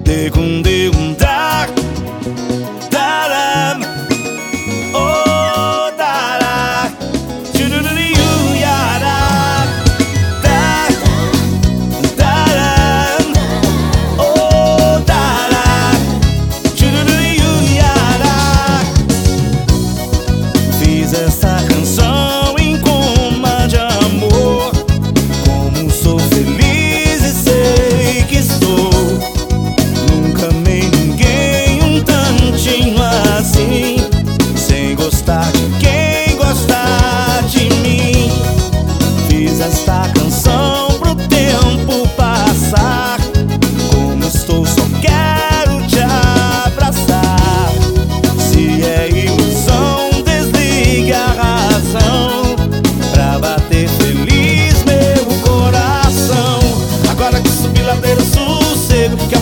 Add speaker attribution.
Speaker 1: Fiz essa canção em coma de amor. Como sou feliz e sei que estou. Nunca amei ninguém um tantinho assim, sem gostar de quem gosta de mim. Fiz esta canção pro tempo passar. Como estou, só quero te abraçar. Se é ilusão, desligue a razão pra bater feliz meu coração. Agora que subi ladeira, sossego, que